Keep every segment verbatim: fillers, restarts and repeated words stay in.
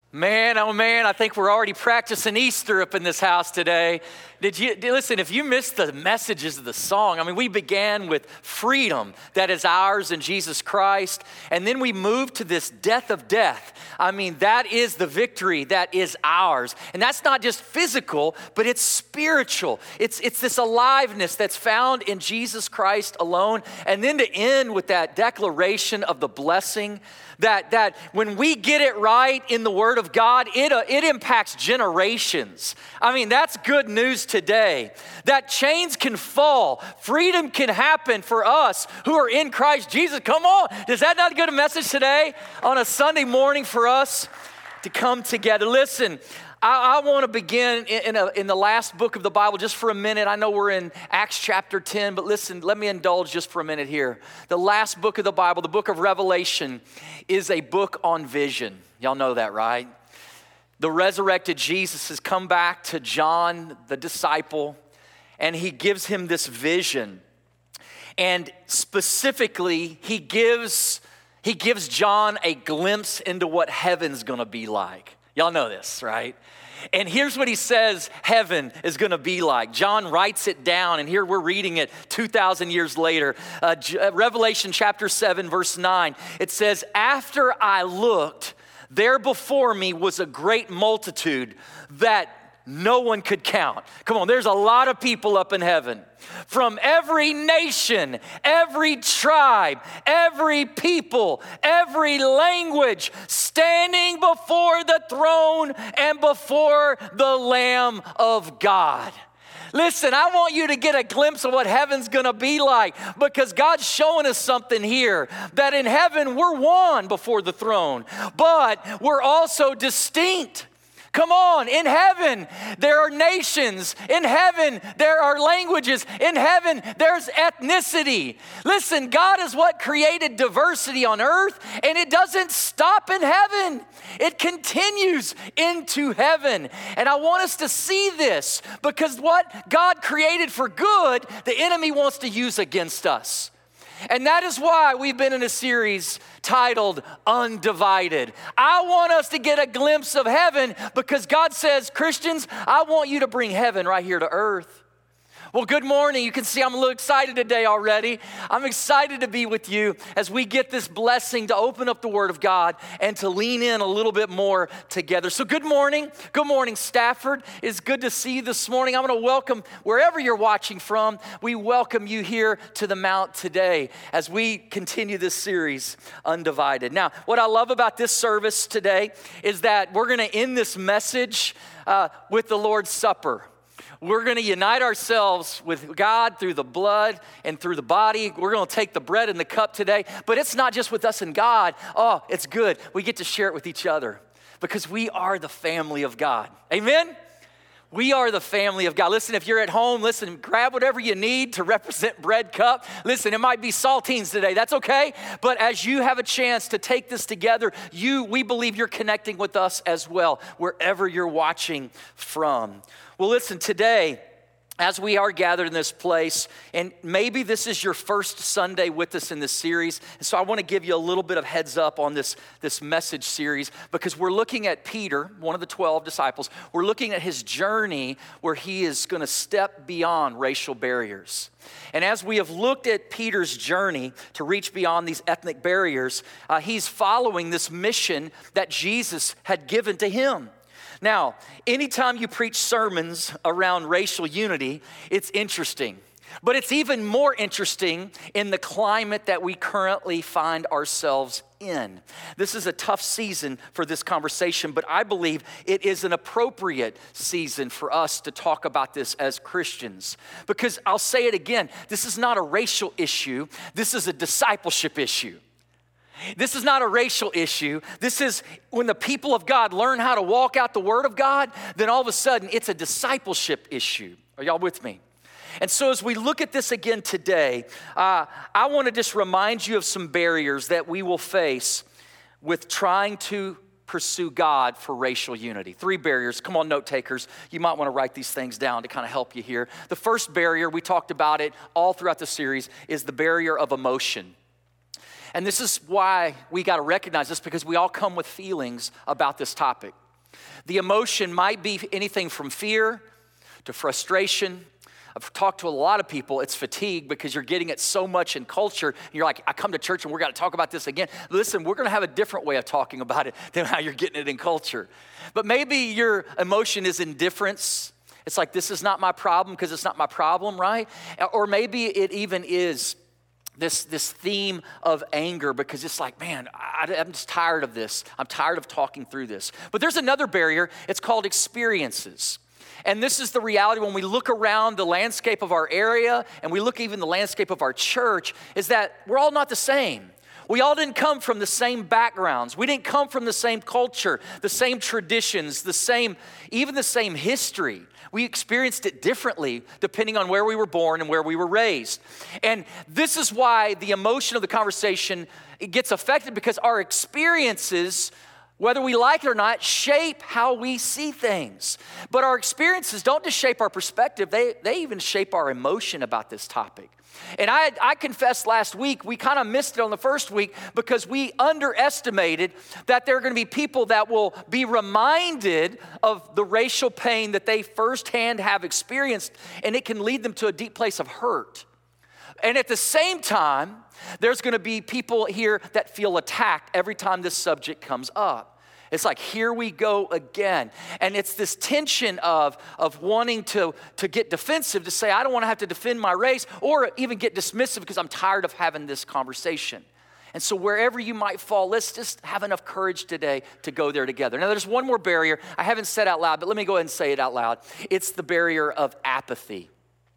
Man, oh man, I think we're already practicing Easter up in this house today. Did you, listen, if you missed the messages of the song, I mean, we began with freedom that is ours in Jesus Christ, and then we moved to this death of death. I mean, that is the victory that is ours. And that's not just physical, but it's spiritual. It's, it's this aliveness that's found in Jesus Christ alone. And then to end with that declaration of the blessing that, that when we get it right in the Word of God, it, uh, it impacts generations. I mean, that's good news today. That chains can fall. Freedom can happen for us who are in Christ Jesus. Come on. Is that not a good message today on a Sunday morning for us to come together? Listen, I, I want to begin in, in, a, in the last book of the Bible just for a minute. I know we're in Acts chapter ten, but listen, let me indulge just for a minute here. The last book of the Bible, the book of Revelation, is a book on vision. Y'all know that, right? The resurrected Jesus has come back to John, the disciple, and he gives him this vision. And specifically, he gives, he gives John a glimpse into what heaven's gonna be like. Y'all know this, right? And here's what he says heaven is going to be like. John writes it down, and here we're reading it two thousand years later. Uh, Revelation chapter seven, verse nine, it says, "After I looked, there before me was a great multitude that no one could count." Come on, there's a lot of people up in heaven. "From every nation, every tribe, every people, every language, standing before the throne and before the Lamb of God." Listen, I want you to get a glimpse of what heaven's gonna be like, because God's showing us something here, that in heaven we're one before the throne, but we're also distinct. Come on, in heaven, there are nations. In heaven, there are languages. In heaven, there's ethnicity. Listen, God is what created diversity on earth, and it doesn't stop in heaven. It continues into heaven. And I want us to see this, because what God created for good, the enemy wants to use against us. And that is why we've been in a series titled Undivided. I want us to get a glimpse of heaven, because God says, Christians, I want you to bring heaven right here to earth. Well, good morning. You can see I'm a little excited today already. I'm excited to be with you as we get this blessing to open up the Word of God and to lean in a little bit more together. So good morning. Good morning, Stafford. It's good to see you this morning. I'm going to welcome, wherever you're watching from, we welcome you here to the Mount today as we continue this series, Undivided. Now, what I love about this service today is that we're going to end this message uh, with the Lord's Supper. We're going to unite ourselves with God through the blood and through the body. We're going to take the bread and the cup today, but it's not just with us and God. Oh, it's good. We get to share it with each other because we are the family of God. Amen? We are the family of God. Listen, if you're at home, listen, grab whatever you need to represent bread cup. Listen, it might be saltines today. That's okay. But as you have a chance to take this together, you, we believe you're connecting with us as well, wherever you're watching from. Well, listen, today, as we are gathered in this place, and maybe this is your first Sunday with us in this series, and so I want to give you a little bit of heads up on this, this message series, because we're looking at Peter, one of the twelve disciples. We're looking at his journey where he is going to step beyond racial barriers. And as we have looked at Peter's journey to reach beyond these ethnic barriers, uh, he's following this mission that Jesus had given to him. Now, anytime you preach sermons around racial unity, it's interesting. But it's even more interesting in the climate that we currently find ourselves in. This is a tough season for this conversation, but I believe it is an appropriate season for us to talk about this as Christians. Because I'll say it again, this is not a racial issue, this is a discipleship issue. This is not a racial issue. This is when the people of God learn how to walk out the Word of God, then all of a sudden it's a discipleship issue. Are y'all with me? And so as we look at this again today, uh, I want to just remind you of some barriers that we will face with trying to pursue God for racial unity. Three barriers. Come on, note takers. You might want to write these things down to kind of help you here. The first barrier, we talked about it all throughout the series, is the barrier of emotion. And this is why we got to recognize this, because we all come with feelings about this topic. The emotion might be anything from fear to frustration. I've talked to a lot of people, it's fatigue because you're getting it so much in culture. You're like, I come to church and we're going to talk about this again. Listen, we're going to have a different way of talking about it than how you're getting it in culture. But maybe your emotion is indifference. It's like, this is not my problem because it's not my problem, right? Or maybe it even is this, this theme of anger because it's like, man, I, I'm just tired of this. I'm tired of talking through this. But there's another barrier. It's called experiences. And this is the reality when we look around the landscape of our area and we look even the landscape of our church, is that we're all not the same. We all didn't come from the same backgrounds. We didn't come from the same culture, the same traditions, the same, even the same history. We experienced it differently depending on where we were born and where we were raised. And this is why the emotion of the conversation, it gets affected because our experiences, whether we like it or not, shape how we see things. But our experiences don't just shape our perspective, they, they even shape our emotion about this topic. And I, I confessed last week, we kind of missed it on the first week because we underestimated that there are going to be people that will be reminded of the racial pain that they firsthand have experienced, and it can lead them to a deep place of hurt. And at the same time, there's going to be people here that feel attacked every time this subject comes up. It's like, here we go again. And it's this tension of, of wanting to, to get defensive, to say, I don't want to have to defend my race, or even get dismissive because I'm tired of having this conversation. And so wherever you might fall, let's just have enough courage today to go there together. Now, there's one more barrier I haven't said out loud, but let me go ahead and say it out loud. It's the barrier of apathy.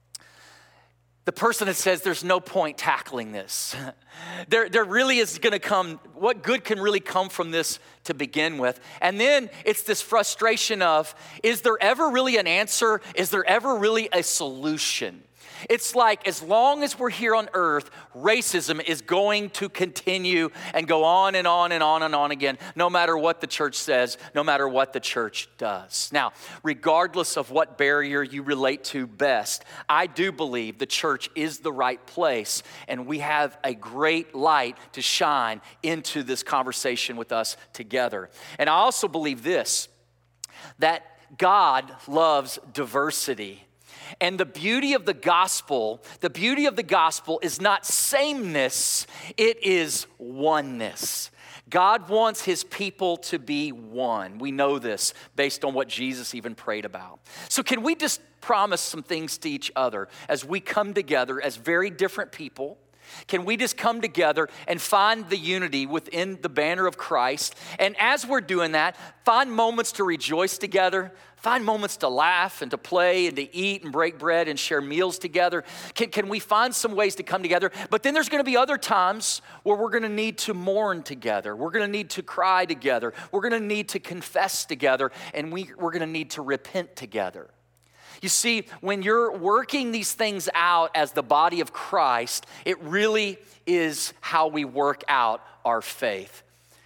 The person that says there's no point tackling this. There, there really is going to come, what good can really come from this to begin with? And then it's this frustration of, is there ever really an answer? Is there ever really a solution? It's like, as long as we're here on earth, racism is going to continue and go on and on and on and on again, no matter what the church says, no matter what the church does. Now, regardless of what barrier you relate to best, I do believe the church is the right place, and we have a great light to shine into this conversation with us together. And I also believe this, that God loves diversity. And the beauty of the gospel, the beauty of the gospel is not sameness, it is oneness. God wants his people to be one. We know this based on what Jesus even prayed about. So can we just promise some things to each other as we come together as very different people? Can we just come together and find the unity within the banner of Christ? And as we're doing that, find moments to rejoice together, find moments to laugh and to play and to eat and break bread and share meals together. Can, can we find some ways to come together? But then there's going to be other times where we're going to need to mourn together. We're going to need to cry together. We're going to need to confess together. And we, we're going to need to repent together. You see, when you're working these things out as the body of Christ, it really is how we work out our faith.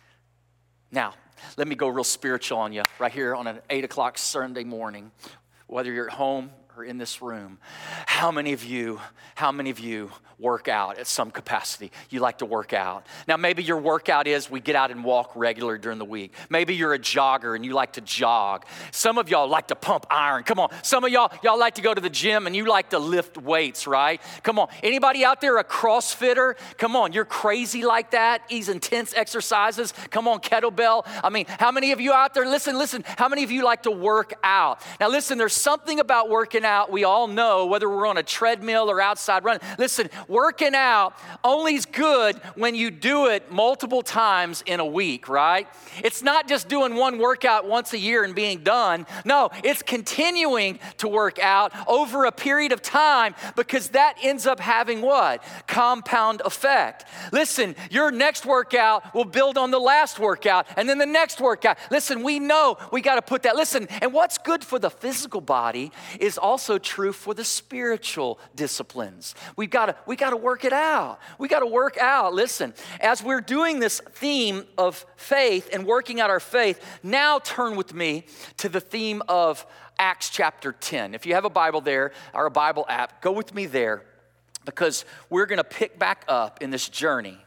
Now, let me go real spiritual on you right here on an eight o'clock Sunday morning, whether you're at home or in this room. How many of you, how many of you work out at some capacity? You like to work out. Now, maybe your workout is we get out and walk regular during the week. Maybe you're a jogger and you like to jog. Some of y'all like to pump iron. Come on. Some of y'all, y'all like to go to the gym and you like to lift weights, right? Come on. Anybody out there a CrossFitter? Come on. You're crazy like that? These intense exercises. Come on, kettlebell. I mean, how many of you out there, listen, listen, how many of you like to work out? Now, listen, there's something about working out we all know, whether we're on a treadmill or outside running. Listen, working out only is good when you do it multiple times in a week, right? It's not just doing one workout once a year and being done. No, it's continuing to work out over a period of time because that ends up having what? Compound effect. Listen, your next workout will build on the last workout and then the next workout. Listen, we know we got to put that. Listen, and what's good for the physical body is also true for the spiritual disciplines. We've got to we got to work it out. We got to work out. Listen, as we're doing this theme of faith and working out our faith, now turn with me to the theme of Acts chapter ten. If you have a Bible there or a Bible app, go with me there because we're going to pick back up in this journey.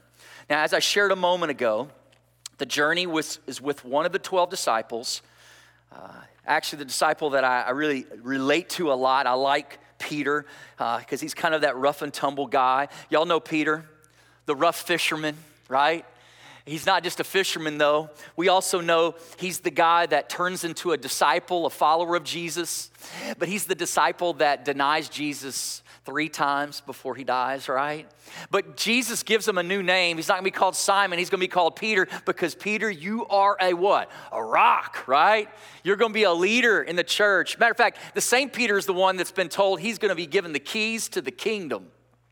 Now, as I shared a moment ago, the journey was, is with one of the twelve disciples. Uh, actually, the disciple that I, I really relate to a lot. I like Peter because uh, he's kind of that rough and tumble guy. Y'all know Peter, the rough fisherman, right? He's not just a fisherman, though. We also know he's the guy that turns into a disciple, a follower of Jesus. But he's the disciple that denies Jesus three times before he dies, right? But Jesus gives him a new name. He's not going to be called Simon. He's going to be called Peter because, Peter, you are a what? A rock, right? You're going to be a leader in the church. Matter of fact, the same Peter is the one that's been told he's going to be given the keys to the kingdom.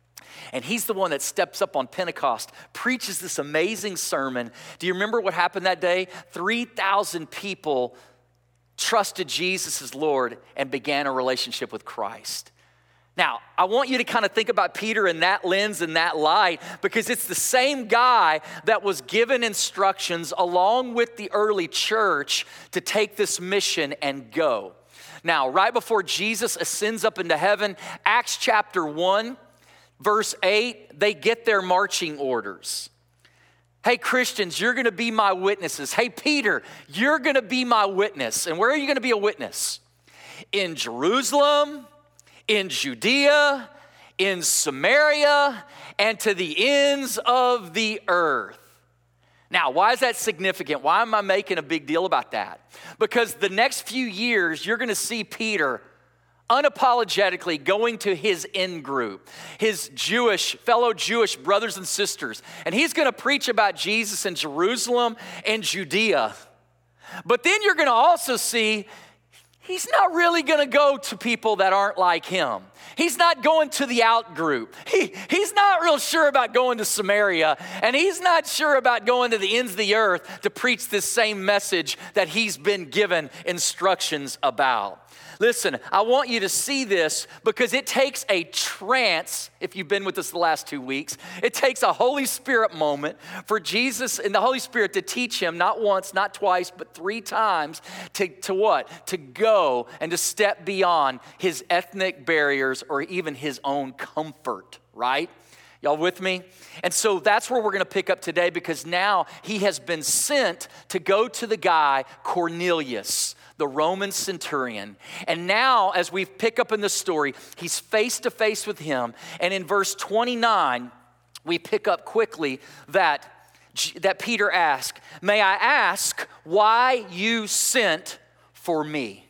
And he's the one that steps up on Pentecost, preaches this amazing sermon. Do you remember what happened that day? three thousand people trusted Jesus as Lord and began a relationship with Christ. Now, I want you to kind of think about Peter in that lens and that light because it's the same guy that was given instructions along with the early church to take this mission and go. Now, right before Jesus ascends up into heaven, Acts chapter one, verse eight, they get their marching orders. Hey, Christians, you're going to be my witnesses. Hey, Peter, you're going to be my witness. And where are you going to be a witness? In Jerusalem, in Judea, in Samaria, and to the ends of the earth. Now, why is that significant? Why am I making a big deal about that? Because the next few years, you're going to see Peter unapologetically going to his in group, his Jewish, fellow Jewish brothers and sisters. And he's going to preach about Jesus in Jerusalem and Judea. But then you're going to also see he's not really going to go to people that aren't like him. He's not going to the out group. He, he's not real sure about going to Samaria, and he's not sure about going to the ends of the earth to preach this same message that he's been given instructions about. Listen, I want you to see this because it takes a trance, if you've been with us the last two weeks, it takes a Holy Spirit moment for Jesus and the Holy Spirit to teach him not once, not twice, but three times to, to what? To go and to step beyond his ethnic barriers or even his own comfort, right? Y'all with me? And so that's where we're going to pick up today because now he has been sent to go to the guy Cornelius, the Roman centurion. And now, as we pick up in the story, he's face to face with him. And in verse twenty-nine, we pick up quickly that, that Peter asked, "May I ask why you sent for me?"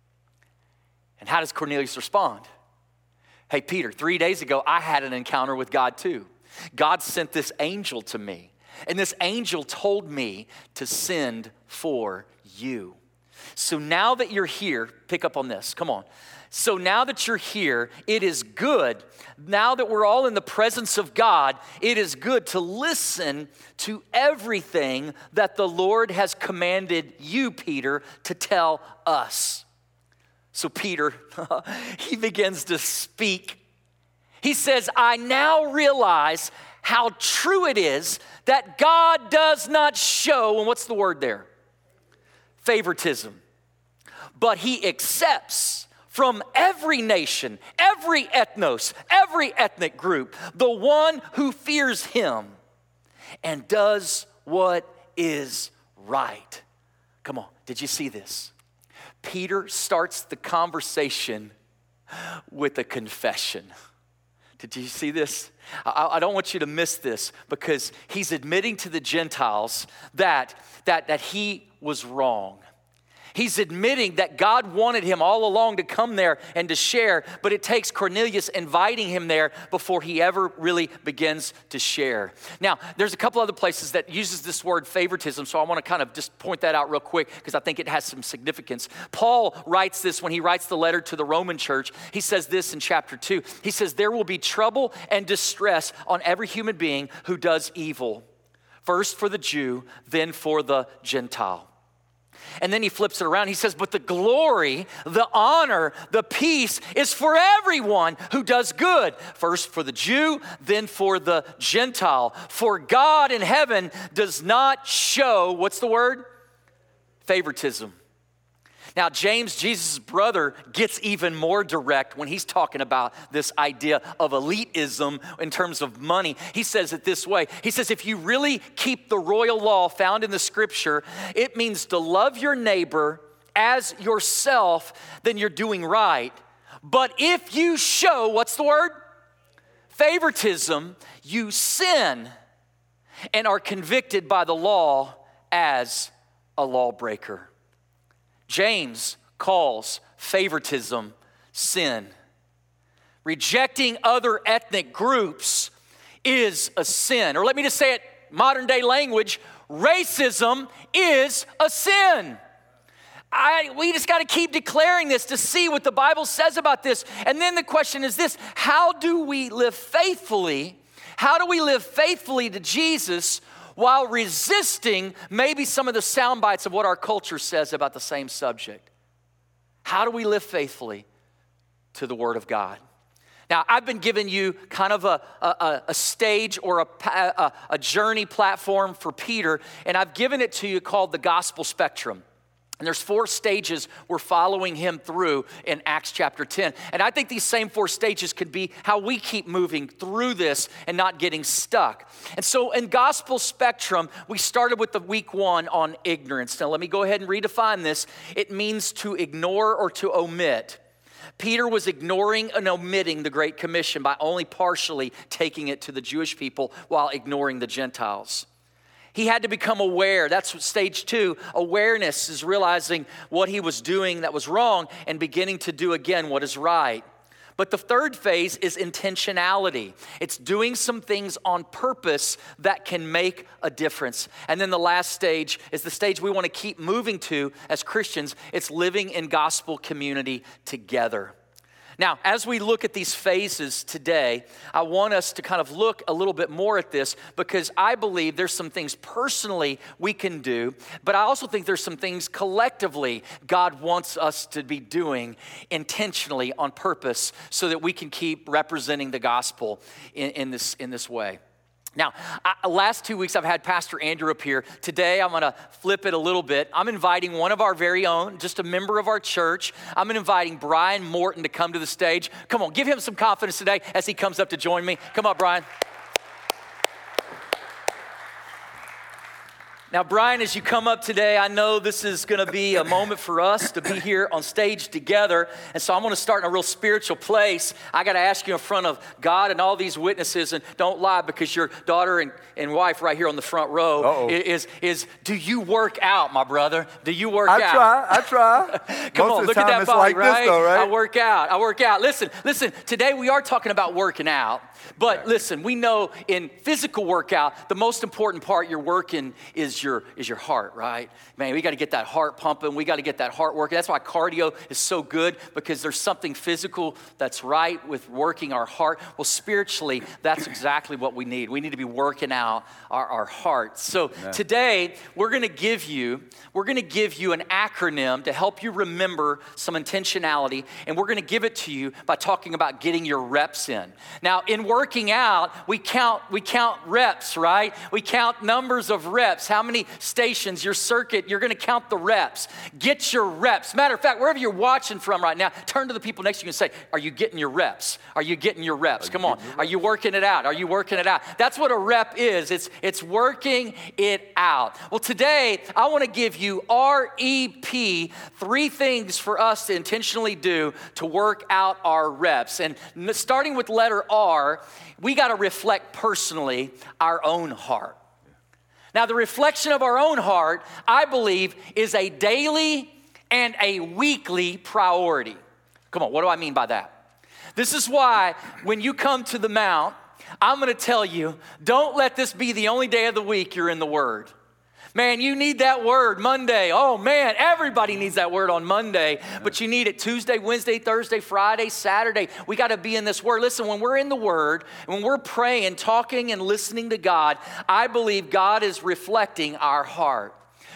And how does Cornelius respond? "Hey, Peter, three days ago, I had an encounter with God too. God sent this angel to me. And this angel told me to send for you. So now that you're here," pick up on this, come on. "So now that you're here, it is good, now that we're all in the presence of God, it is good to listen to everything that the Lord has commanded you, Peter, to tell us." So Peter, he begins to speak. He says, "I now realize how true it is that God does not show," and what's the word there? Favoritism. "But he accepts from every nation, every ethnos, every ethnic group, the one who fears him and does what is right." Come on, did you see this? Peter starts the conversation with a confession. Did you see this? I, I don't want you to miss this because he's admitting to the Gentiles that, that, that he was wrong. He's admitting that God wanted him all along to come there and to share, but it takes Cornelius inviting him there before he ever really begins to share. Now, there's a couple other places that uses this word favoritism, so I want to kind of just point that out real quick because I think it has some significance. Paul writes this when he writes the letter to the Roman church. He says this in chapter two. He says, "There will be trouble and distress on every human being who does evil, first for the Jew, then for the Gentile." And then he flips it around. He says, "But the glory, the honor, the peace is for everyone who does good. First for the Jew, then for the Gentile. For God in heaven does not show," what's the word? Favoritism. Now, James, Jesus' brother, gets even more direct when he's talking about this idea of elitism in terms of money. He says it this way. He says, if you really keep the royal law found in the scripture, it means to love your neighbor as yourself, then you're doing right. But if you show, what's the word? Favoritism, you sin and are convicted by the law as a lawbreaker. James calls favoritism sin. Rejecting other ethnic groups is a sin. Or let me just say it modern day language, racism is a sin. I, we just got to keep declaring this to see what the Bible says about this. And then the question is this, how do we live faithfully? How do we live faithfully to Jesus while resisting maybe some of the sound bites of what our culture says about the same subject? How do we live faithfully to the Word of God? Now, I've been giving you kind of a, a, a stage or a, a, a journey platform for Peter, and I've given it to you called the gospel spectrum. And there's four stages we're following him through in Acts chapter ten. And I think these same four stages could be how we keep moving through this and not getting stuck. And so in gospel spectrum, we started with the week one on ignorance. Now let me go ahead and redefine this. It means to ignore or to omit. Peter was ignoring and omitting the Great Commission by only partially taking it to the Jewish people while ignoring the Gentiles. He had to become aware. That's what stage two. Awareness is realizing what he was doing that was wrong and beginning to do again what is right. But the third phase is intentionality. It's doing some things on purpose that can make a difference. And then the last stage is the stage we want to keep moving to as Christians. It's living in gospel community together. Now, as we look at these phases today, I want us to kind of look a little bit more at this because I believe there's some things personally we can do, but I also think there's some things collectively God wants us to be doing intentionally on purpose so that we can keep representing the gospel in, in this, in this way. Now, I, last two weeks I've had Pastor Andrew up here. Today I'm going to flip it a little bit. I'm inviting one of our very own, just a member of our church. I'm inviting Brian Morton to come to the stage. Come on, give him some confidence today as he comes up to join me. Come on, Brian. Now, Brian, as you come up today, I know this is going to be a moment for us to be here on stage together. And so I'm going to start in a real spiritual place. I got to ask you in front of God and all these witnesses, and don't lie because your daughter and, and wife right here on the front row Uh-oh. is, is, do you work out, my brother? Do you work I out? try, I try. Come Most on, of the look time at that it's body, like right? this though, right? I work out, I work out. Listen, listen, today we are talking about working out. But listen, we know in physical workout, the most important part you're working is your is your heart, right? Man, we got to get that heart pumping. We got to get that heart working. That's why cardio is so good because there's something physical that's right with working our heart. Well, spiritually, that's exactly what we need. We need to be working out our, our hearts. So Amen. Today, we're going to give you, we're going to give you an acronym to help you remember some intentionality, and we're going to give it to you by talking about getting your reps in. Now, in working out, we count we count reps, right? We count numbers of reps. How many stations, your circuit, you're going to count the reps. Get your reps. Matter of fact, wherever you're watching from right now, turn to the people next to you and say, are you getting your reps? Are you getting your reps? Come on. Are you working it out? Are you working it out? That's what a rep is. It's, it's working it out. Well, today, I want to give you R E P, three things for us to intentionally do to work out our reps. And starting with letter R, we got to reflect personally our own heart. Now, the reflection of our own heart, I believe, is a daily and a weekly priority. Come on, what do I mean by that? This is why when you come to the Mount, I'm going to tell you, don't let this be the only day of the week you're in the Word. Man, you need that word Monday. Oh man, everybody needs that word on Monday, but you need it Tuesday, Wednesday, Thursday, Friday, Saturday. We got to be in this word. Listen, when we're in the word, when we're praying, talking and listening to God, I believe God is reflecting our heart.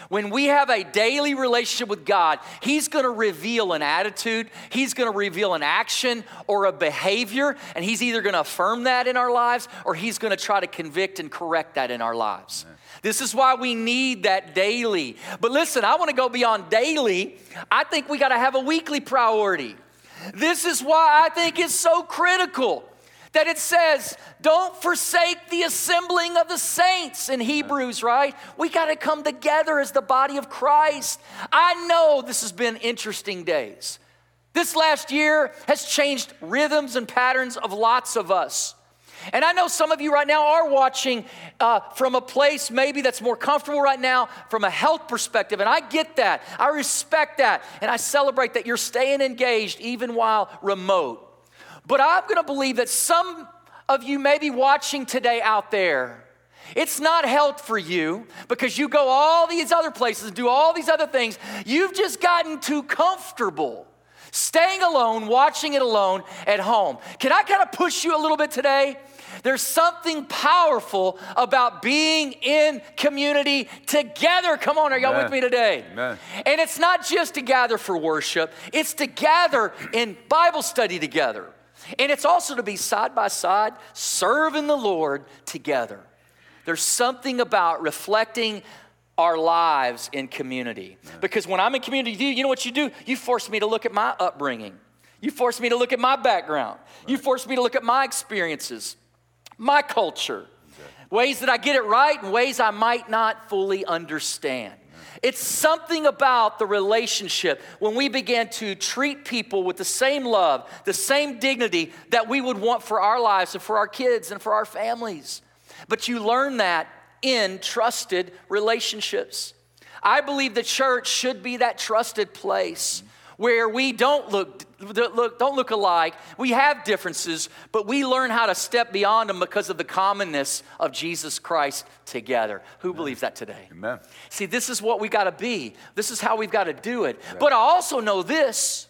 When we have a daily relationship with God, He's going to reveal an attitude, He's going to reveal an action or a behavior, and He's either going to affirm that in our lives or He's going to try to convict and correct that in our lives. Amen. This is why we need that daily. But listen, I want to go beyond daily. I think we got to have a weekly priority. This is why I think it's so critical that it says, don't forsake the assembling of the saints in Hebrews, right? We got to come together as the body of Christ. I know this has been interesting days. This last year has changed rhythms and patterns of lots of us. And I know some of you right now are watching uh, from a place maybe that's more comfortable right now from a health perspective. And I get that. I respect that. And I celebrate that you're staying engaged even while remote. But I'm going to believe that some of you may be watching today out there. It's not health for you because you go all these other places and do all these other things. You've just gotten too comfortable staying alone, watching it alone at home. Can I kind of push you a little bit today? There's something powerful about being in community together. Come on, are y'all Amen. With me today? Amen. And it's not just to gather for worship. It's to gather in Bible study together. And it's also to be side by side, serving the Lord together. There's something about reflecting our lives in community. Yeah. Because when I'm in community with you, you know what you do? You force me to look at my upbringing. You force me to look at my background. Right. You force me to look at my experiences, my culture, exactly. Ways that I get it right and ways I might not fully understand. It's something about the relationship when we begin to treat people with the same love, the same dignity that we would want for our lives and for our kids and for our families. But you learn that in trusted relationships. I believe the church should be that trusted place where we don't look, look, don't look alike. We have differences, but we learn how to step beyond them because of the commonness of Jesus Christ together. Who Amen. Believes that today? Amen. See, this is what we got to be. This is how we've got to do it. Amen. But I also know this.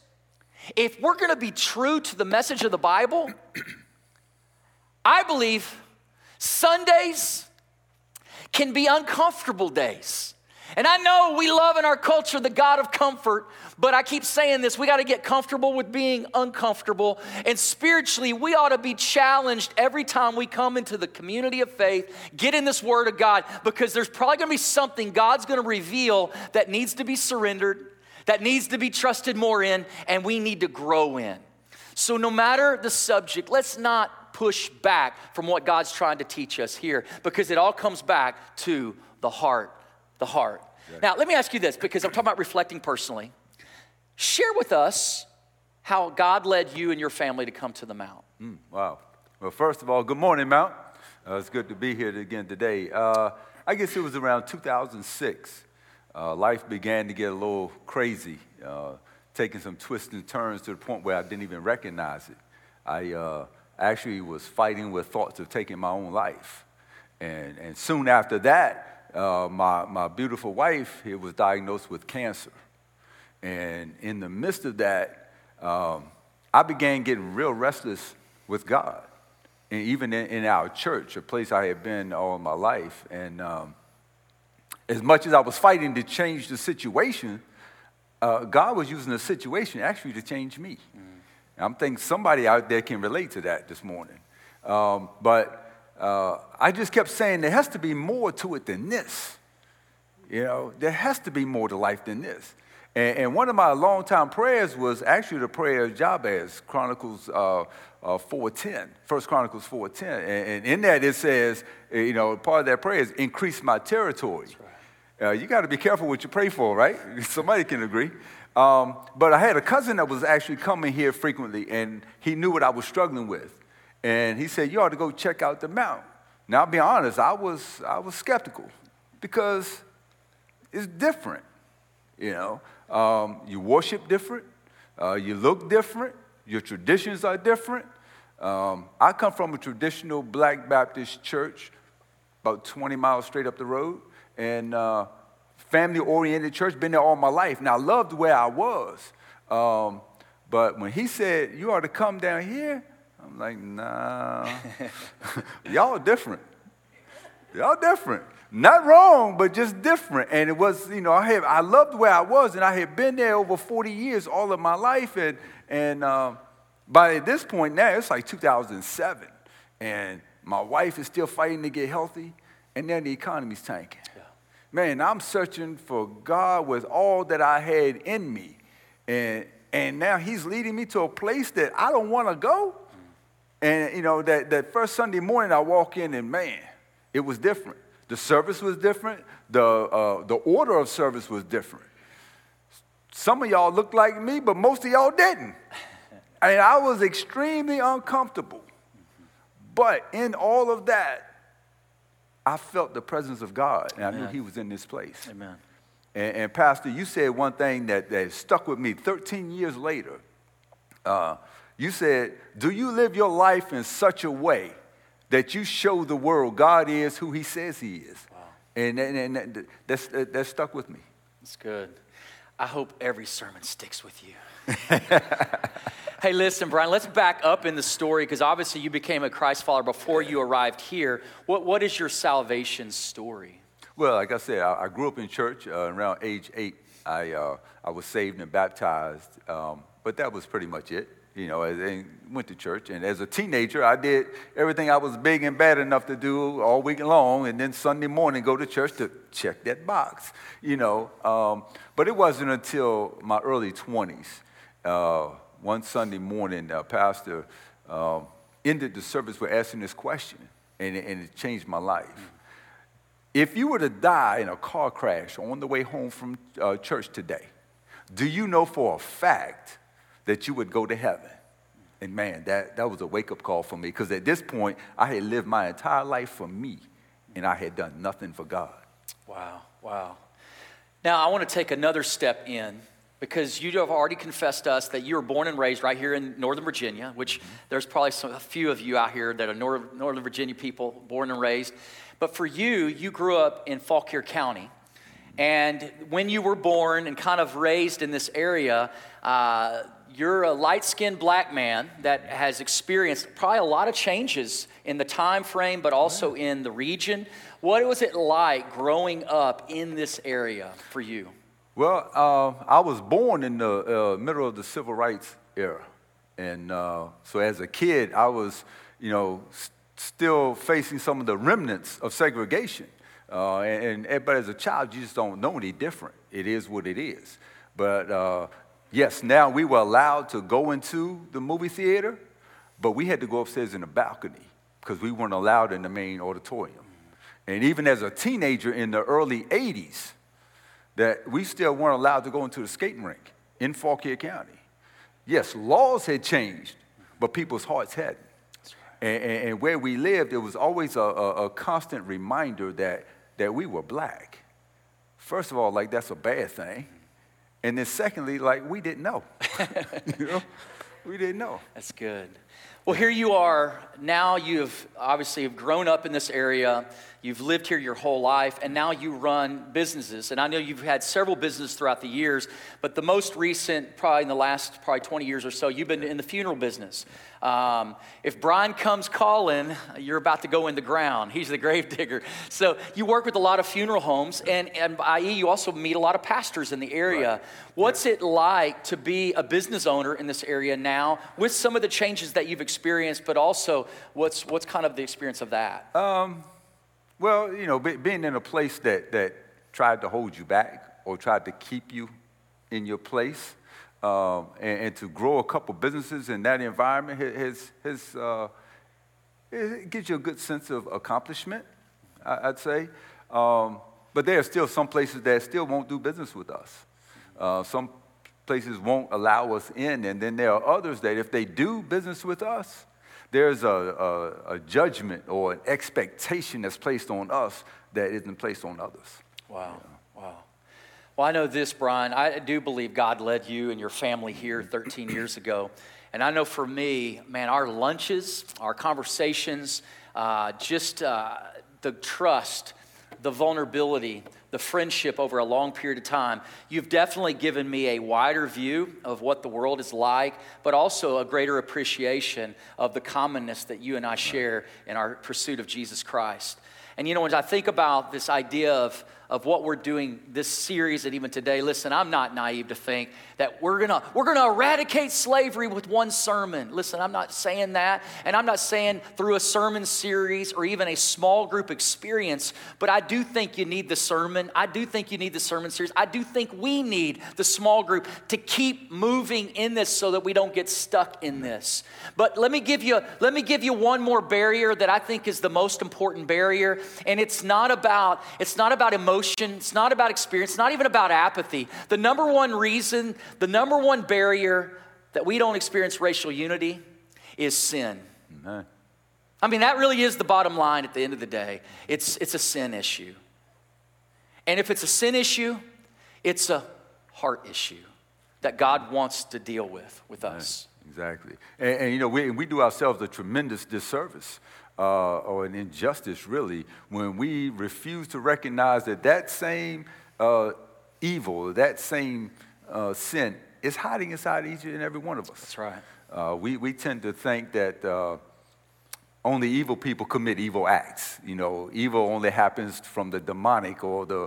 If we're going to be true to the message of the Bible, I believe Sundays can be uncomfortable days. And I know we love in our culture the God of comfort, but I keep saying this, we got to get comfortable with being uncomfortable. And spiritually, we ought to be challenged every time we come into the community of faith, get in this Word of God, because there's probably going to be something God's going to reveal that needs to be surrendered, that needs to be trusted more in, and we need to grow in. So no matter the subject, let's not push back from what God's trying to teach us here, because it all comes back to the heart. The heart. Right. Now, let me ask you this, because I'm talking about reflecting personally. Share with us how God led you and your family to come to the Mount. Mm, wow. Well, first of all, good morning, Mount. Uh, it's good to be here again today. Uh, I guess it was around two thousand six. Uh, life began to get a little crazy, uh, taking some twists and turns to the point where I didn't even recognize it. I uh, actually was fighting with thoughts of taking my own life. And, and soon after that, Uh, my, my beautiful wife here was diagnosed with cancer. And in the midst of that, um, I began getting real restless with God. And even in, in our church, a place I had been all my life. And um, as much as I was fighting to change the situation, uh, God was using the situation actually to change me. Mm. I'm thinking somebody out there can relate to that this morning. Um, but Uh, I just kept saying there has to be more to it than this. You know, there has to be more to life than this. And, and one of my longtime prayers was actually the prayer of Jabez, Chronicles uh, uh, four ten, First Chronicles four ten. And, and in that it says, you know, part of that prayer is increase my territory. That's right. Uh, you got to be careful what you pray for, right? Somebody can agree. Um, but I had a cousin that was actually coming here frequently, and he knew what I was struggling with. And he said, you ought to go check out the Mount. Now, I'll be honest, I was I was skeptical because it's different, you know. Um, you worship different. Uh, you look different. Your traditions are different. Um, I come from a traditional Black Baptist church about twenty miles straight up the road, and uh, family-oriented church, been there all my life. Now, I loved where I was. Um, but when he said, you ought to come down here, I'm like, nah, y'all different. Y'all different. not wrong, but just different. And it was, you know, I had, I loved where I was, and I had been there over forty years, all of my life. And, and um, by this point now, it's like two thousand seven. And my wife is still fighting to get healthy, and then the economy's tanking. Yeah. Man, I'm searching for God with all that I had in me. And, and now he's leading me to a place that I don't want to go. And, you know, that, that first Sunday morning I walk in and, man, it was different. The service was different. The, uh, the order of service was different. Some of y'all looked like me, but most of y'all didn't. And I was extremely uncomfortable. But in all of that, I felt the presence of God, and Amen. I knew he was in this place. Amen. And, and Pastor, you said one thing that, that stuck with me thirteen years later. Uh, you said, do you live your life in such a way that you show the world God is who he says he is? Wow. And, and, and that's, that stuck with me. That's good. I hope every sermon sticks with you. Hey, listen, Brian, let's back up in the story, because obviously you became a Christ follower before you arrived here. What, what is your salvation story? Well, like I said, I, I grew up in church. Uh, around age eight, I, uh, I was saved and baptized, um, but that was pretty much it. You know, I went to church, and as a teenager, I did everything I was big and bad enough to do all week long, and then Sunday morning go to church to check that box, you know. Um, but it wasn't until my early twenties, uh, one Sunday morning, uh, Pastor uh, ended the service with asking this question, and it, and it changed my life. Mm-hmm. If you were to die in a car crash on the way home from uh, church today, do you know for a fact that you would go to heaven? And man, that, that was a wake-up call for me, because at this point, I had lived my entire life for me, and I had done nothing for God. Wow, wow. Now, I want to take another step in, because you have already confessed to us that you were born and raised right here in Northern Virginia, which mm-hmm. there's probably some, a few of you out here that are Nor- Northern Virginia people, born and raised. But for you, you grew up in Fauquier County. And when you were born and kind of raised in this area, uh, you're a light-skinned black man that has experienced probably a lot of changes in the time frame, but also in the region. What was it like growing up in this area for you? Well, uh, I was born in the uh, middle of the civil rights era. And uh, so as a kid, I was, you know, st- still facing some of the remnants of segregation. Uh, and, and But as a child, you just don't know any different. It is what it is. But uh, yes, now we were allowed to go into the movie theater, but we had to go upstairs in the balcony because we weren't allowed in the main auditorium. And even as a teenager in the early eighties, that we still weren't allowed to go into the skating rink in Fauquier County. Yes, laws had changed, but people's hearts hadn't. And, and, and where we lived, it was always a, a, a constant reminder that, that we were black. First of all, like, that's a bad thing. And then secondly, like, we didn't know. You know? We didn't know. That's good. Well, here you are. Now you've obviously have grown up in this area. You've lived here your whole life, and now you run businesses. And I know you've had several businesses throughout the years, but the most recent, probably in the last probably twenty years or so, you've been in the funeral business. Um, if Brian comes calling, you're about to go in the ground. He's the grave digger. So you work with a lot of funeral homes, and, and that is you also meet a lot of pastors in the area. Right. What's it like to be a business owner in this area now with some of the changes that you've experienced, but also what's what's kind of the experience of that? Um, well, you know, be, being in a place that, that tried to hold you back or tried to keep you in your place, um, and, and to grow a couple businesses in that environment has, has, uh, it gives you a good sense of accomplishment, I'd say. Um, but there are still some places that still won't do business with us. Uh, some places won't allow us in, and then there are others that if they do business with us, there's a, a, a judgment or an expectation that's placed on us that isn't placed on others. Wow, yeah. Wow. Well, I know this, Brian. I do believe God led you and your family here thirteen years ago. And I know for me, man, our lunches, our conversations, uh, just uh, the trust, the vulnerability, the friendship over a long period of time, you've definitely given me a wider view of what the world is like, but also a greater appreciation of the commonness that you and I share in our pursuit of Jesus Christ. And you know, when I think about this idea of, of what we're doing this series and even today, listen, I'm not naive to think that we're gonna we're gonna eradicate slavery with one sermon. Listen, I'm not saying that, and I'm not saying through a sermon series or even a small group experience, but I do think you need the sermon. I do think you need the sermon series. I do think we need the small group to keep moving in this so that we don't get stuck in this. But let me give you let me give you one more barrier that I think is the most important barrier, and it's not about it's not about emotion. It's not about experience. It's not even about apathy. The number one reason, the number one barrier that we don't experience racial unity is sin. Amen. I mean, that really is the bottom line at the end of the day. It's, it's a sin issue. And if it's a sin issue, it's a heart issue that God wants to deal with, with us. Exactly. And, and you know, we, we do ourselves a tremendous disservice. Uh, or an injustice, really, when we refuse to recognize that that same uh, evil, that same uh, sin is hiding inside each and every one of us. That's right. Uh, we, we tend to think that uh, only evil people commit evil acts. You know, evil only happens from the demonic or the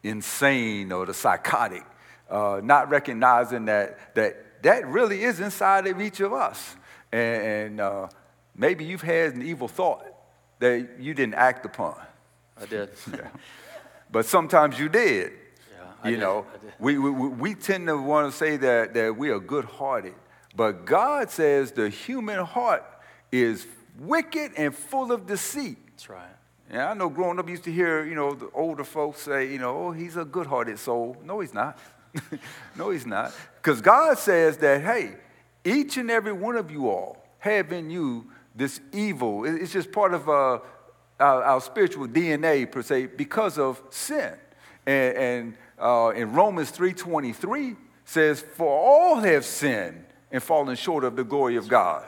insane or the psychotic, uh, not recognizing that, that that really is inside of each of us. And, and uh, maybe you've had an evil thought that you didn't act upon. I did. Yeah. But sometimes you did. Yeah, I you did. know, I did. We, we we tend to want to say that, that we are good-hearted. But God says the human heart is wicked and full of deceit. That's right. And I know growing up, you used to hear, you know, the older folks say, you know, oh, he's a good-hearted soul. No, he's not. No, he's not. Because God says that, hey, each and every one of you all have in you this evil. It's just part of uh, our, our spiritual D N A, per se, because of sin. And, and uh, in Romans three twenty-three says, for all have sinned and fallen short of the glory of God.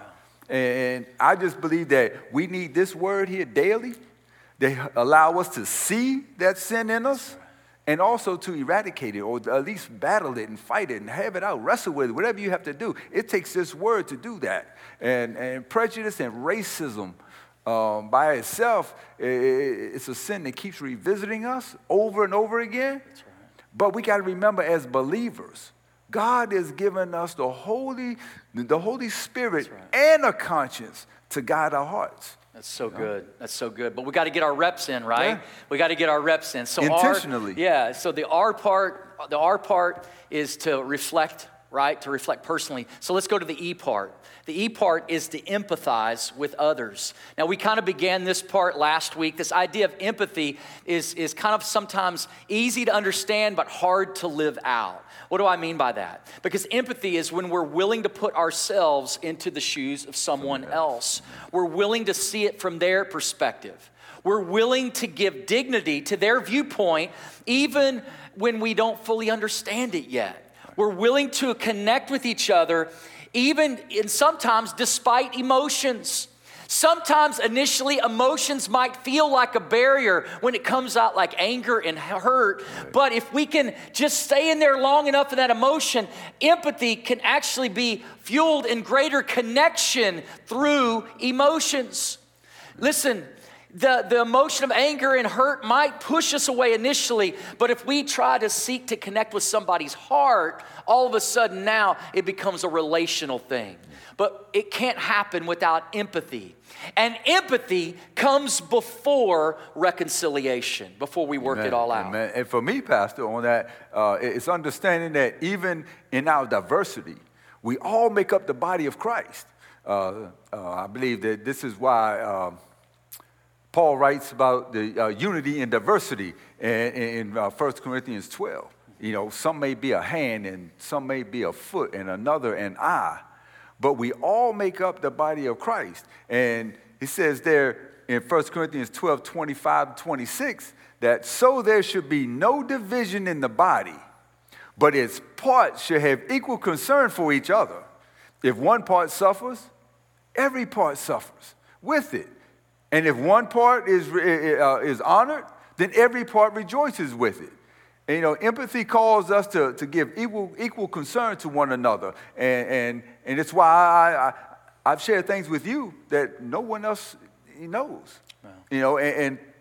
And I just believe that we need this word here daily. They allow us to see that sin in us and also to eradicate it, or at least battle it and fight it and have it out, wrestle with it, whatever you have to do. It takes this word to do that. And, and prejudice and racism um, by itself, it, it's a sin that keeps revisiting us over and over again. That's right. But we got to remember, as believers, God has given us the Holy, the Holy Spirit right. and a conscience to guide our hearts. That's so good. That's so good. But we got to get our reps in, right? Yeah. We got to get our reps in. So intentionally. Our, yeah. So the R part, the R part is to reflect, right? To reflect personally. So let's go to the E part. The E part is to empathize with others. Now, we kind of began this part last week. This idea of empathy is, is kind of sometimes easy to understand, but hard to live out. What do I mean by that? Because empathy is when we're willing to put ourselves into the shoes of someone else. We're willing to see it from their perspective. We're willing to give dignity to their viewpoint, even when we don't fully understand it yet. We're willing to connect with each other, even in sometimes despite emotions. Sometimes initially emotions might feel like a barrier when it comes out like anger and hurt. But if we can just stay in there long enough in that emotion, empathy can actually be fueled in greater connection through emotions. Listen, the, the emotion of anger and hurt might push us away initially, but if we try to seek to connect with somebody's heart, all of a sudden now it becomes a relational thing. But it can't happen without empathy. And empathy comes before reconciliation, before we work Amen. it all out. Amen. And for me, Pastor, on that, uh, it's understanding that even in our diversity, we all make up the body of Christ. Uh, uh, I believe that this is why uh, Paul writes about the uh, unity in diversity in, in uh, First Corinthians twelve. You know, some may be a hand and some may be a foot and another an eye. But we all make up the body of Christ. And he says there in First Corinthians twelve, twenty-five, twenty-six, that so there should be no division in the body, but its parts should have equal concern for each other. If one part suffers, every part suffers with it. And if one part is, uh, is honored, then every part rejoices with it. And, you know, empathy calls us to, to give equal equal concern to one another. And and, and it's why I, I, I've shared things with you that no one else knows. Wow. You know, and, and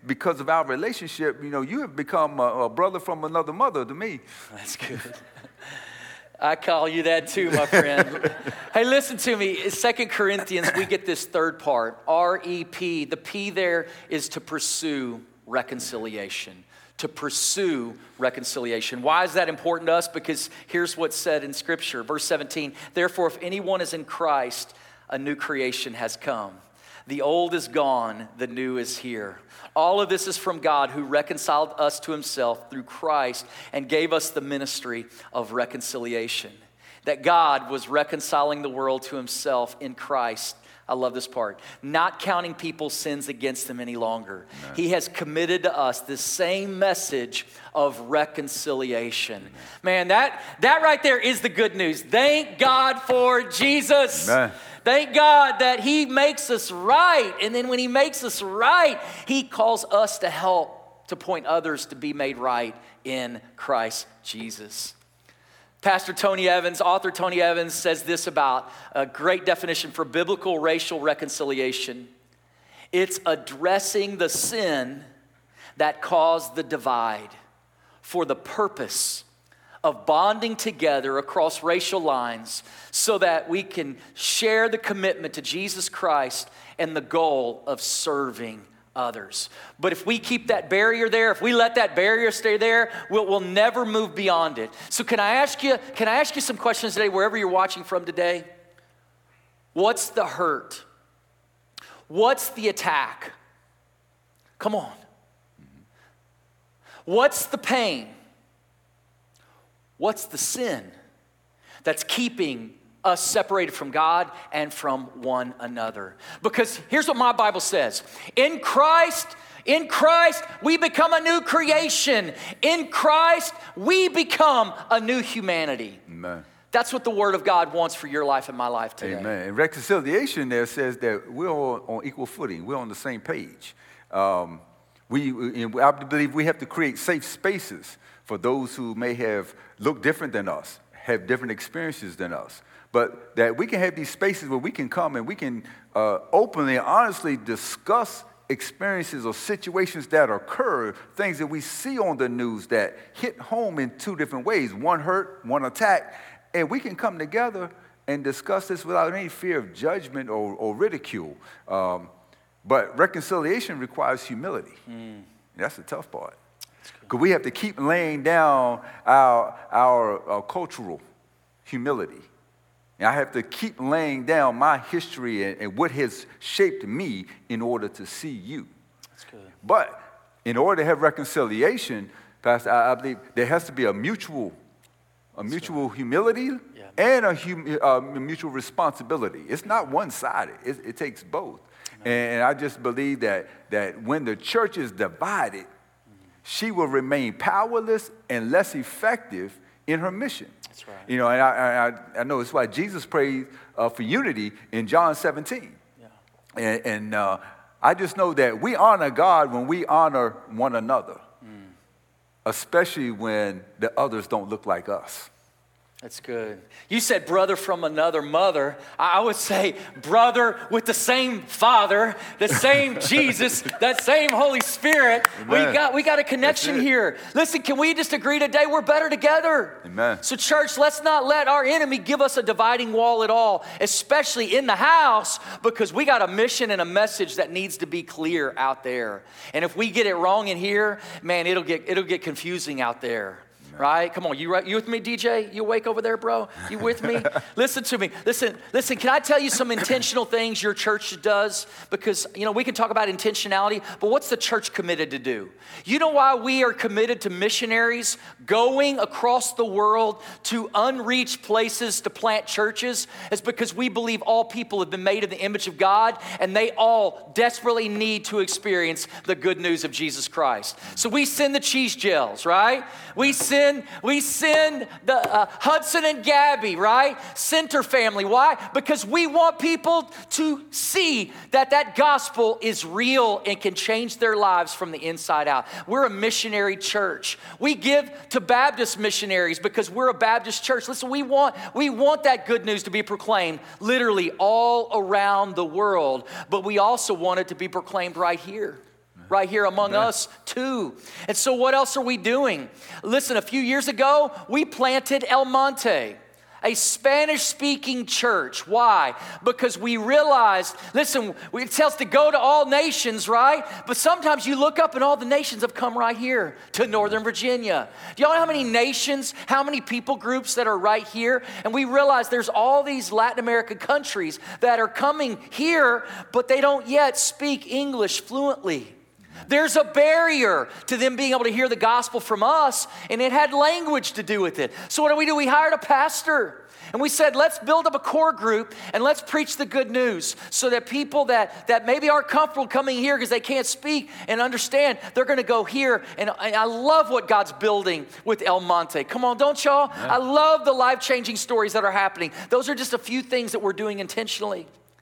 because of our relationship, you know, you have become a, a brother from another mother to me. That's good. I call you that too, my friend. Hey, listen to me. In Second Corinthians, we get this third part, R E P. The P there is to pursue reconciliation. To pursue reconciliation. Why is that important to us? Because here's what's said in Scripture. Verse seventeen, therefore, if anyone is in Christ, a new creation has come. The old is gone, the new is here. All of this is from God, who reconciled us to himself through Christ and gave us the ministry of reconciliation. That God was reconciling the world to himself in Christ. I love this part. Not counting people's sins against them any longer. Amen. He has committed to us this same message of reconciliation. Amen. Man, that, that right there is the good news. Thank God for Jesus. Amen. Thank God that he makes us right. And then when he makes us right, he calls us to help to point others to be made right in Christ Jesus. Pastor Tony Evans, author Tony Evans, says this about a great definition for biblical racial reconciliation. It's addressing the sin that caused the divide for the purpose of bonding together across racial lines so that we can share the commitment to Jesus Christ and the goal of serving others. But if we keep that barrier there, if we let that barrier stay there, we'll, we'll never move beyond it. So can I ask you, can I ask you some questions today, wherever you're watching from today? What's the hurt? What's the attack? Come on. What's the pain? What's the sin that's keeping us separated from God and from one another? Because here's what my Bible says. In Christ, in Christ, we become a new creation. In Christ, we become a new humanity. Amen. That's what the Word of God wants for your life and my life today. Amen. And reconciliation there says that we're all on equal footing. We're on the same page. Um, we, I believe we have to create safe spaces for those who may have looked different than us, have different experiences than us. But that we can have these spaces where we can come and we can uh, openly and honestly discuss experiences or situations that occur, things that we see on the news that hit home in two different ways, one hurt, one attack, and we can come together and discuss this without any fear of judgment or, or ridicule. Um, but reconciliation requires humility. Mm. That's the tough part. Because we have to keep laying down our, our, our cultural humility. And I have to keep laying down my history and, and what has shaped me in order to see you. That's good. But in order to have reconciliation, Pastor, I, I believe there has to be a mutual, a That's mutual good. humility yeah. and a, hum, uh, a mutual responsibility. It's not one-sided. It, it takes both. No. And I just believe that that when the church is divided, she will remain powerless and less effective in her mission. That's right. You know, and I, I, I know it's why Jesus prayed uh, for unity in John seventeen. Yeah. And, and uh, I just know that we honor God when we honor one another, mm. especially when the others don't look like us. That's good. You said brother from another mother. I would say brother with the same Father, the same Jesus, that same Holy Spirit. Amen. We got we got a connection here. Listen, can we just agree today we're better together? Amen. So church, let's not let our enemy give us a dividing wall at all, especially in the house, because we got a mission and a message that needs to be clear out there. And if we get it wrong in here, man, it'll get it'll get confusing out there. Right? Come on, you you with me, D J? You awake over there, bro? You with me? Listen to me. Listen, listen, can I tell you some intentional things your church does? Because, you know, we can talk about intentionality, but what's the church committed to do? You know why we are committed to missionaries going across the world to unreached places to plant churches? It's because we believe all people have been made in the image of God, and they all desperately need to experience the good news of Jesus Christ. So we send the cheese gels, right? We send We send the uh, Hudson and Gabby, right? Center family. Why? Because we want people to see that that gospel is real and can change their lives from the inside out. We're a missionary church. We give to Baptist missionaries because we're a Baptist church. Listen, we want, we want that good news to be proclaimed literally all around the world, but we also want it to be proclaimed right here. right here among Amen. us too. And so what else are we doing? Listen, a few years ago, we planted El Monte, a Spanish-speaking church. Why? Because we realized, listen, it tells us to go to all nations, right? But sometimes you look up and all the nations have come right here to Northern Virginia. Do y'all know how many nations, how many people groups that are right here? And we realize there's all these Latin American countries that are coming here, but they don't yet speak English fluently. There's a barrier to them being able to hear the gospel from us, and it had language to do with it. So what do we do? We hired a pastor, and we said, let's build up a core group, and let's preach the good news so that people that, that maybe aren't comfortable coming here because they can't speak and understand, they're going to go here. And, and I love what God's building with El Monte. Come on, don't y'all? Yeah. I love the life-changing stories that are happening. Those are just a few things that we're doing intentionally.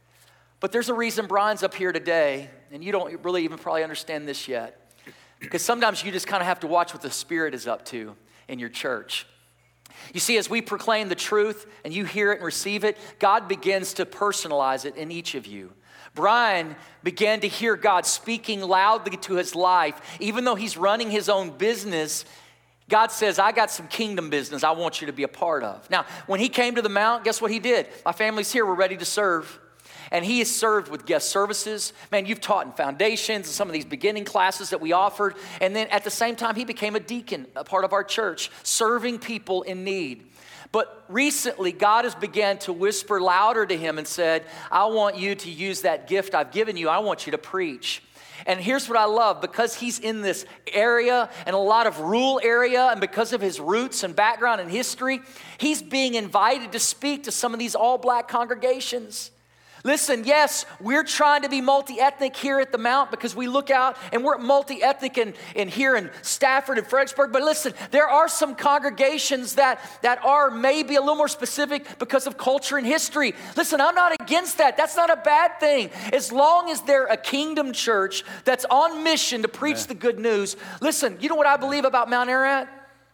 But there's a reason Brian's up here today, and you don't really even probably understand this yet. Because sometimes you just kind of have to watch what the Spirit is up to in your church. You see, as we proclaim the truth and you hear it and receive it, God begins to personalize it in each of you. Brian began to hear God speaking loudly to his life. Even though he's running his own business, God says, I got some kingdom business I want you to be a part of. Now, when he came to the Mount, guess what he did? My family's here, we're ready to serve. And he has served with guest services. Man, you've taught in foundations and some of these beginning classes that we offered. And then at the same time, he became a deacon, a part of our church, serving people in need. But recently, God has begun to whisper louder to him and said, I want you to use that gift I've given you. I want you to preach. And here's what I love, because he's in this area and a lot of rural area, and because of his roots and background and history, he's being invited to speak to some of these all-black congregations. Listen, yes, we're trying to be multi-ethnic here at the Mount because we look out and we're multi-ethnic in, in here in Stafford and Fredericksburg. But listen, there are some congregations that, that are maybe a little more specific because of culture and history. Listen, I'm not against that. That's not a bad thing. As long as they're a kingdom church that's on mission to preach Amen. The good news. Listen, you know what I believe about Mount Ararat?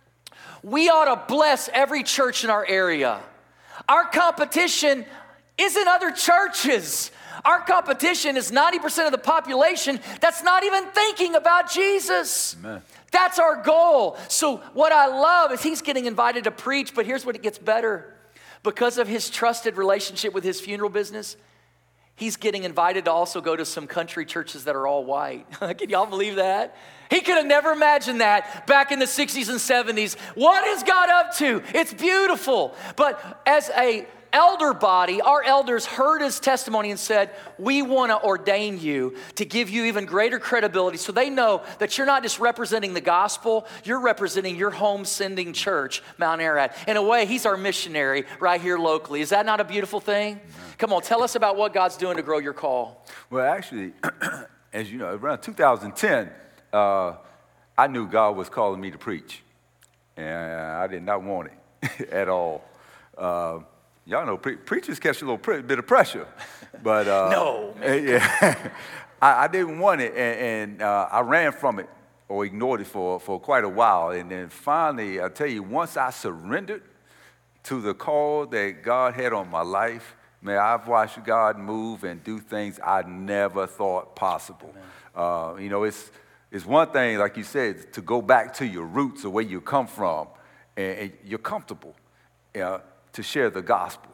We ought to bless every church in our area. Our competition isn't other churches. Our competition is ninety percent of the population that's not even thinking about Jesus. Amen. That's our goal. So what I love is he's getting invited to preach, but here's what it gets better. Because of his trusted relationship with his funeral business, he's getting invited to also go to some country churches that are all white. Can y'all believe that? He could have never imagined that back in the sixties and seventies. What is God up to? It's beautiful. But as a elder body, our elders heard his testimony and said, we want to ordain you to give you even greater credibility so they know that you're not just representing the gospel, you're representing your home sending church, Mount Ararat. In a way, he's our missionary right here locally. Is that not a beautiful thing? Mm-hmm. Come on, tell us about what God's doing to grow your call. Well, actually, as you know, around two thousand ten, uh, I knew God was calling me to preach. And I did not want it at all. Uh, Y'all know pre- preachers catch a little pre- bit of pressure, but uh, no, yeah, I, I didn't want it, and, and uh, I ran from it or ignored it for, for quite a while, and then finally, I tell you, once I surrendered to the call that God had on my life, man, I've watched God move and do things I never thought possible. Uh, you know, it's it's one thing, like you said, to go back to your roots or where you come from, and, and you're comfortable. Uh, to share the gospel.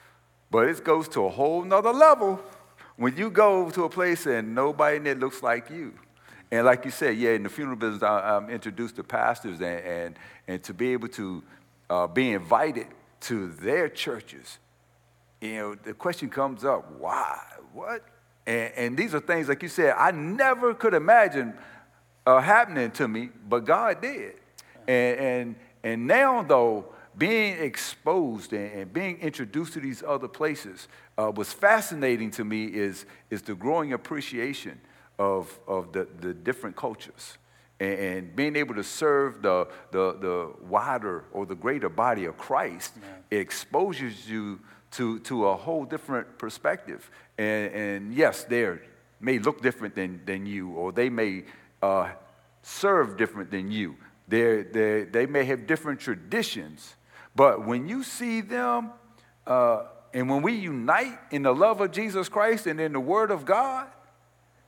But it goes to a whole nother level when you go to a place and nobody in there looks like you. And like you said, yeah, in the funeral business, I, I'm introduced to pastors, and, and, and to be able to uh, be invited to their churches, you know, the question comes up, why? What? And, and these are things, like you said, I never could imagine uh, happening to me, but God did. And, and, and now, though, being exposed and, and being introduced to these other places uh, was fascinating to me is, is the growing appreciation of, of the, the different cultures and, and being able to serve the, the, the wider or the greater body of Christ. Yeah. It exposes you to, to a whole different perspective. And, and yes, they may look different than, than you, or they may uh, serve different than you. They're, they're, they may have different traditions. But when you see them, uh, and when we unite in the love of Jesus Christ and in the Word of God,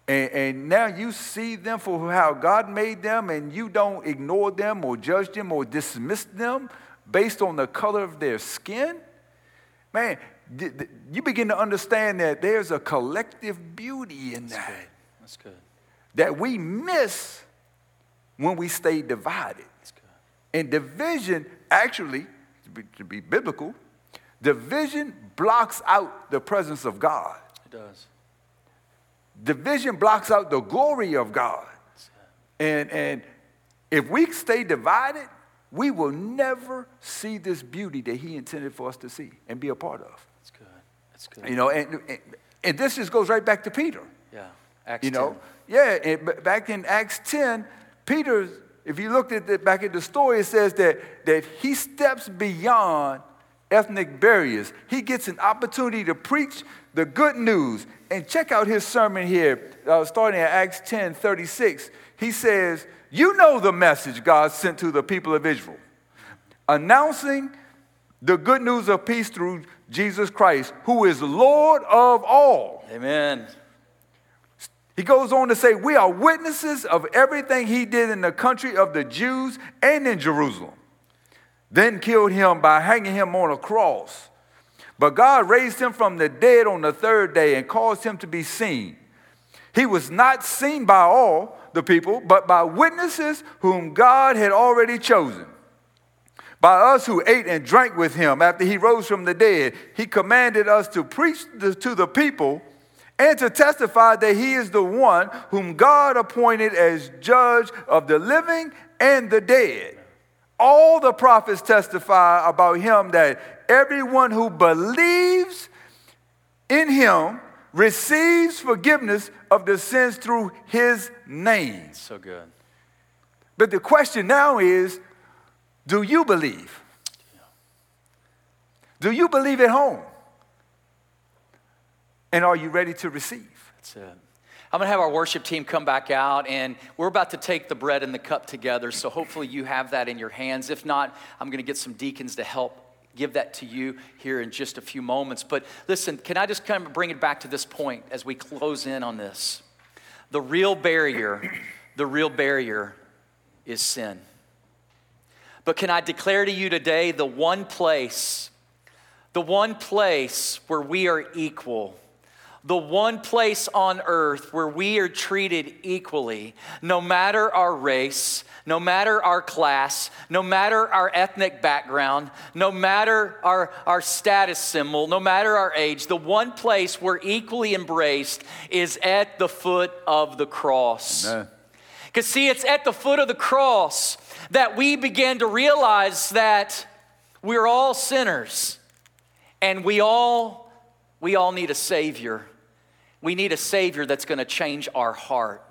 And, and now you see them for how God made them, and you don't ignore them or judge them or dismiss them based on the color of their skin. Man, th- th- you begin to understand that there's a collective beauty in That's that. good. That's good. That we miss when we stay divided. That's good. And division, actually, to be, to be biblical, division blocks out the presence of God. It does. Division blocks out the glory of God. And, and if we stay divided, we will never see this beauty that he intended for us to see and be a part of. That's good. That's good. You know, and, and, and this just goes right back to Peter. Yeah, Acts You know, ten. yeah, and b- back in Acts ten, Peter, if you looked at the, back at the story, it says that, that he steps beyond ethnic barriers. He gets an opportunity to preach the good news. And check out his sermon here, uh, starting at Acts ten thirty-six. He says, you know the message God sent to the people of Israel, announcing the good news of peace through Jesus Christ, who is Lord of all. Amen. He goes on to say, we are witnesses of everything he did in the country of the Jews and in Jerusalem. Then killed him by hanging him on a cross. But God raised him from the dead on the third day and caused him to be seen. He was not seen by all the people, but by witnesses whom God had already chosen. By us who ate and drank with him after he rose from the dead, he commanded us to preach to the people and to testify that he is the one whom God appointed as judge of the living and the dead. All the prophets testify about him that everyone who believes in him receives forgiveness of the sins through his name. So good. But the question now is, do you believe? Do you believe at home? And are you ready to receive? That's it. I'm going to have our worship team come back out, and we're about to take the bread and the cup together, so hopefully you have that in your hands. If not, I'm going to get some deacons to help give that to you here in just a few moments. But listen, can I just kind of bring it back to this point as we close in on this? The real barrier, the real barrier is sin. But can I declare to you today the one place, the one place where we are equal, the one place on earth where we are treated equally, no matter our race, no matter our class, no matter our ethnic background, no matter our, our status symbol, no matter our age, the one place we're equally embraced is at the foot of the cross. Because see, it's at the foot of the cross that we begin to realize that we're all sinners and we all, we all need a Savior. We need a Savior that's going to change our heart.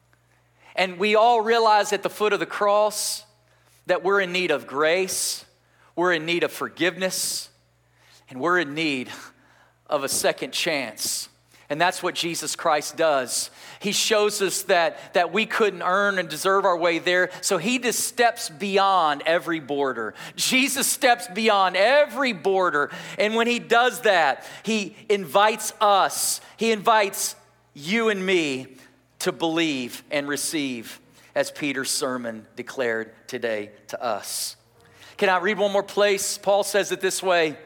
And we all realize at the foot of the cross that we're in need of grace, we're in need of forgiveness, and we're in need of a second chance. And that's what Jesus Christ does. He shows us that, that we couldn't earn and deserve our way there, so he just steps beyond every border. Jesus steps beyond every border, and when he does that, he invites us, he invites you and me to believe and receive, as Peter's sermon declared today to us. Can I read one more place? Paul says it this way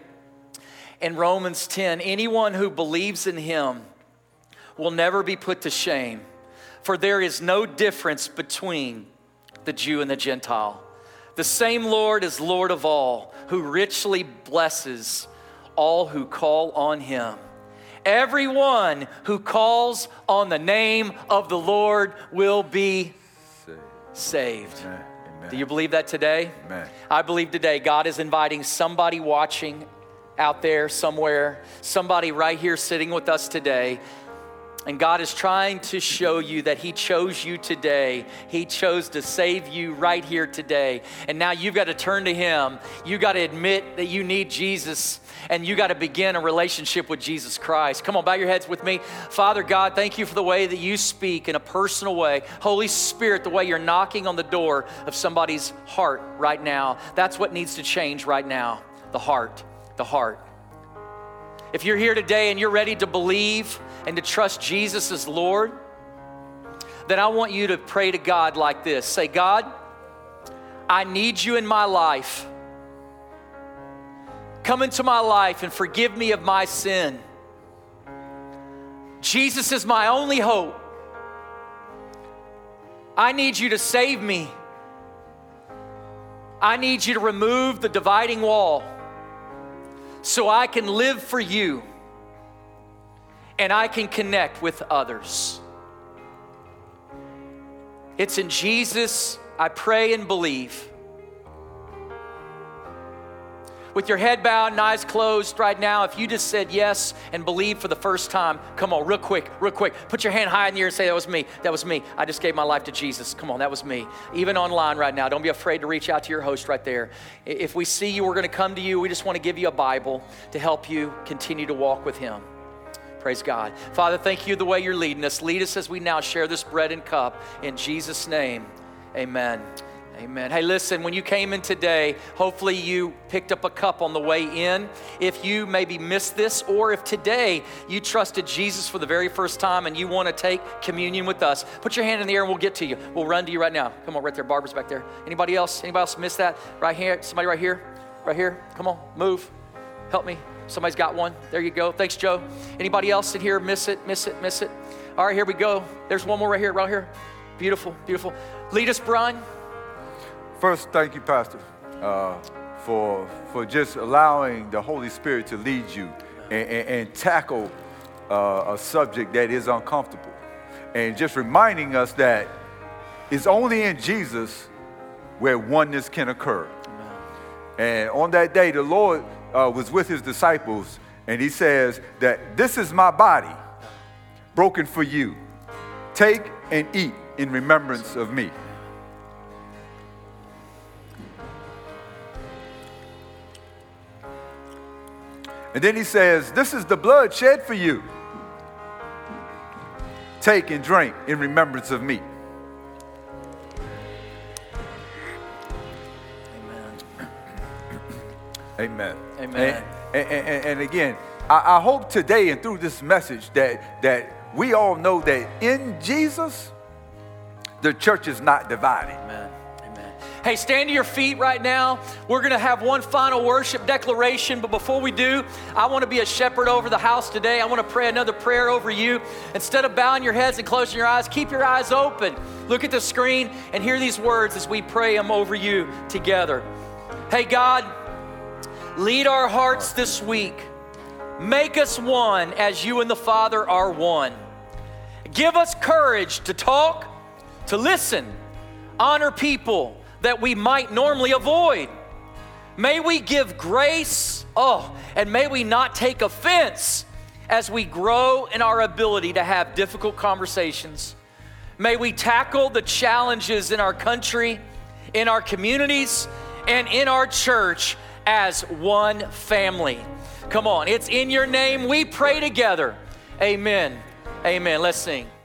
in Romans ten, anyone who believes in him will never be put to shame, for there is no difference between the Jew and the Gentile. The same Lord is Lord of all, who richly blesses all who call on him. Everyone who calls on the name of the Lord will be saved. Amen. Amen. Do you believe that today? Amen. I believe today God is inviting somebody watching out there somewhere, somebody right here sitting with us today. And God is trying to show you that he chose you today. He chose to save you right here today. And now you've got to turn to him. You've got to admit that you need Jesus. And you got to begin a relationship with Jesus Christ. Come on, bow your heads with me. Father God, thank you for the way that you speak in a personal way. Holy Spirit, the way you're knocking on the door of somebody's heart right now. That's what needs to change right now. The heart, the heart. If you're here today and you're ready to believe and to trust Jesus as Lord, then I want you to pray to God like this. Say, God, I need you in my life. Come into my life and forgive me of my sin. Jesus is my only hope. I need you to save me. I need you to remove the dividing wall so I can live for you and I can connect with others. It's in Jesus I pray and believe. With your head bowed and eyes closed right now, if you just said yes and believe for the first time, come on, real quick, real quick. Put your hand high in the air and say, that was me, that was me. I just gave my life to Jesus. Come on, that was me. Even online right now, don't be afraid to reach out to your host right there. If we see you, we're going to come to you. We just want to give you a Bible to help you continue to walk with Him. Praise God. Father, thank you the way you're leading us. Lead us as we now share this bread and cup. In Jesus' name, amen. Amen. Hey, listen, when you came in today, hopefully you picked up a cup on the way in. If you maybe missed this, or if today you trusted Jesus for the very first time and you want to take communion with us, put your hand in the air and we'll get to you. We'll run to you right now. Come on, right there. Barbara's back there. Anybody else? Anybody else miss that? Right here. Somebody right here. Right here. Come on, move. Help me. Somebody's got one. There you go. Thanks, Joe. Anybody else in here miss it, miss it, miss it? All right, here we go. There's one more right here, right here. Beautiful, beautiful. Lead us, Brian. First, thank you, Pastor, uh, for for just allowing the Holy Spirit to lead you and, and, and tackle uh, a subject that is uncomfortable. And just reminding us that it's only in Jesus where oneness can occur. Amen. And on that day, the Lord uh, was with his disciples, and he says that this is my body broken for you. Take and eat in remembrance of me. And then he says, this is the blood shed for you. Take and drink in remembrance of me. Amen. Amen. Amen. And, and, and, and again, I, I hope today and through this message that, that we all know that in Jesus, the church is not divided. Amen. Hey, stand to your feet right now. We're going to have one final worship declaration, but before we do, I want to be a shepherd over the house today. I want to pray another prayer over you. Instead of bowing your heads and closing your eyes, keep your eyes open. Look at the screen and hear these words as we pray them over you together. Hey, God, lead our hearts this week. Make us one as you and the Father are one. Give us courage to talk, to listen, honor people that we might normally avoid. May we give grace, oh, and may we not take offense as we grow in our ability to have difficult conversations. May we tackle the challenges in our country, in our communities, and in our church as one family. Come on, it's in your name we pray together. Amen. Amen. Let's sing.